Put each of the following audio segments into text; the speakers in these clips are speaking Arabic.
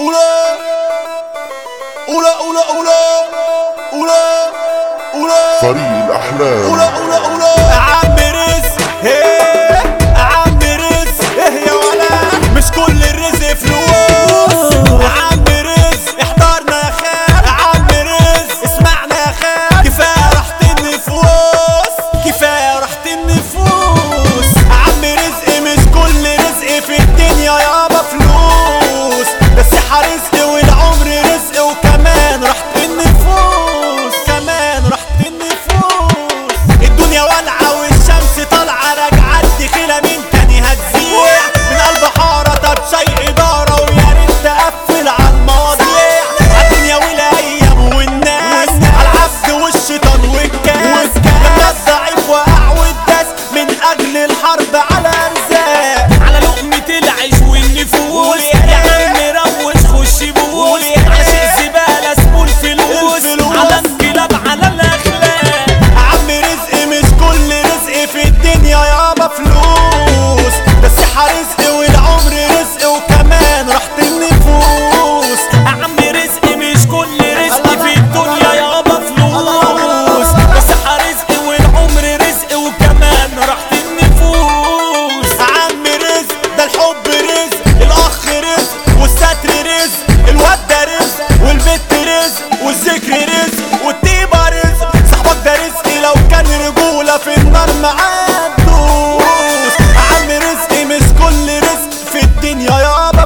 أولى أولى أولى أولى أولى أولى فريق الأحلام أولى أولى أولى عم رزق عم رزق يا ولا مش كل الرزق فلوس عم رزق احضرنا يا خال عم رزق اسمعنا يا خال كفاية راحة النفوس كفاية راحة النفوس عم رزق مش كل رزق في الدنيا يابا فلوس بس رزق والعمر رزق وكمان راحة النفوس كمان راحة النفوس الدنيا والعة والشمس طالعة راجعة دخيلة من تاني هتزيع من قلب حارة طب شيء إدارة ويا ريت تقفل على المواضيع عالدنيا والأيام والناس عالعبد والشيطان والكاس الناس ضعيف وقع والداس من أجل الحرب على أرزاق على لقمة العيش والنفوس يا عم روش خش بوس عاشق زبالة اسمه الفلوس على انقلاب على الأخلاق عم رزق مش كل رزق في الدنيا يابا فلوس بس رزق والعمر رزق وكمان راحة النفوس عم رزق مش كل رزق في الدنيا يابا فلوس بس رزق والعمر رزق وكمان راحة النفوس عم رزق ده الحب رزق الأخ رزق والستر رزق الواد ده رزق والبت رزق والذكر رزق والطيبة رزق صاحبك ده رزق لو كان رجولة في النار معاه تدوس عم رزق مش كل رزق في الدنيا يابا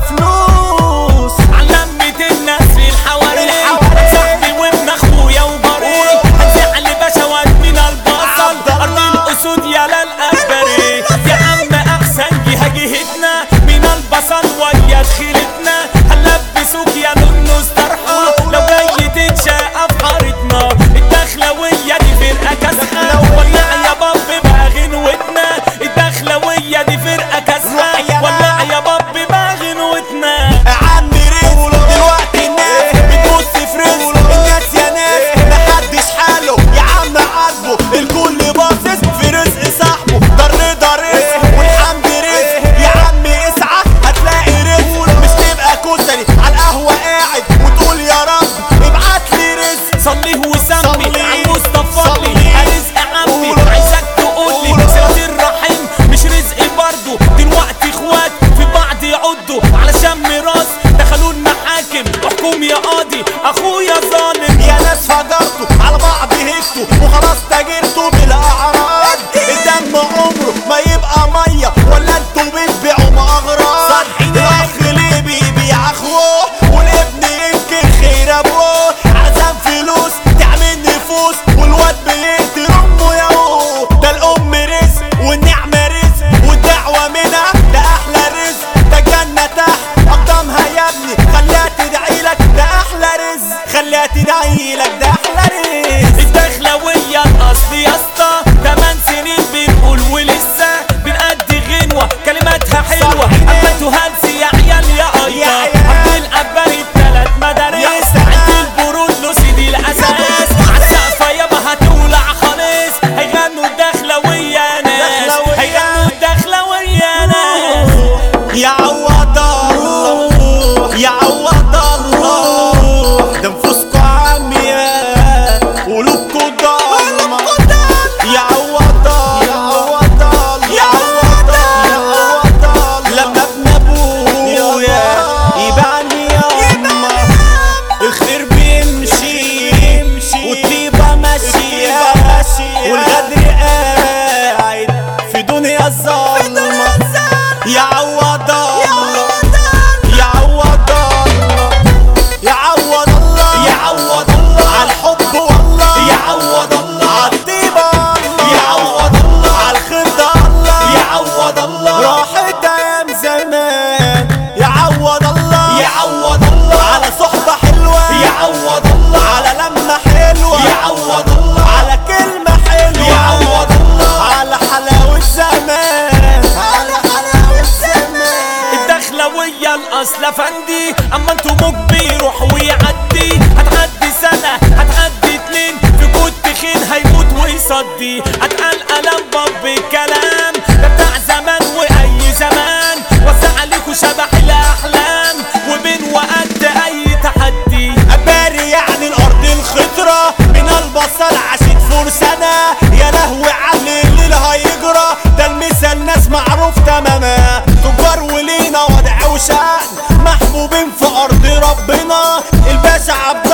فلوس علمت الناس في الحواري صاحبي وابن اخويا وجاري هنزعل بشوات من البصل ارض الاسود يا للأكبري يا عم احسن جهة جهتنا من البصل ويا دخيلتنا هنلبسوك يا نونو استرحى لو جاي تتشقى في حارتنا الدخلوية دي فرقة كاسحة ولع يا باب بقى غنوتنا الدخلوية دي فرقة كاسحة ولع يا باب بقى غنوتنا عم رزق دلوقتي الناس بتبص في رزق الناس يا ناس محدش حاله يا عم عاجبه الكل باصص في رزق صاحبه ده الرضا رزق والحمد رزق يا عم اسعى هتلاقي رزق مش تبقى كسري على القهوة قاعد وتقول يا رب ابعت لي رزق صليه وسمي على المصطفى لي رزق عمي عايزك تقولي صلة الرحم مش رزق برضو دلوقتي اخوات في بعض يعضوا علشان ميراث دخلوا المحاكم احكم يا قاضي اخويا ظالم يا ناس فجرتوا على بعض هكتوا وخلاص تاجرتوا بالاعراض الدم عمره ما يبقى ميه ولا انتوا بتبيعوا مغراض الاخ ليه بيبيع اخوه والابن ينكر خير ابوه عشان فلوس تعمل نفوس والواد بيقتل امه يا هو ده الام رزق والنعمه رزق والدعوه منها ده احلى رزق ده الجنه تحت اقدامها يا ابني خليها تدعي لك ده احلى رزق خليها تدعي لك ده احلى رزق الدخلوية الاصل يا اسطى 8 سنين بنقول ولسه بنأدي غنوة كلماتها حلوة اما انتوا هلسي يا عيال يا قيطة عبد القباري ال3 مدارس عند البرود لوسي دي الاساس عالسقفة يابا هتولع خالص هيغنوا الدخلوية ناس هيغنوا الدخلوية ناس يا عوض الله يا عوض الله ده نفوسكوا عمياء قلوبكوا ضلمة يا عوض الله يا عوض الله لما ابن ابويا يبعني ياما الخير بيمشي والطيبة ماشية والغدر قاعد في دنيا الظلمة يا عوض الله يا عوض الله يا عوض الله يا عوض الله على الحب والله يا عوض الله على الطيبة الله يا عوض الله على الخير ده الله يا عوض الله راحت ايام زمان يا عوض الله يا عوض الله على صحبة حلوة يا عوض الله على لمة حلوة يا عوض الله على كلمة حلوة يا عوض الله على حلاوة زمان على حلاوة زمان الدخلوية الاصل افندي اما انتوا مجبي روح ويعدي هتعدي سنة هتعدي 2 في جود تخين هيموت ويصدي اتقل قلم باب بالكلام ده بتاع زمان واي زمان وسع عليكوا شبح الاحلام وبين وقت محبوبين في ارض ربنا. الباشا عبد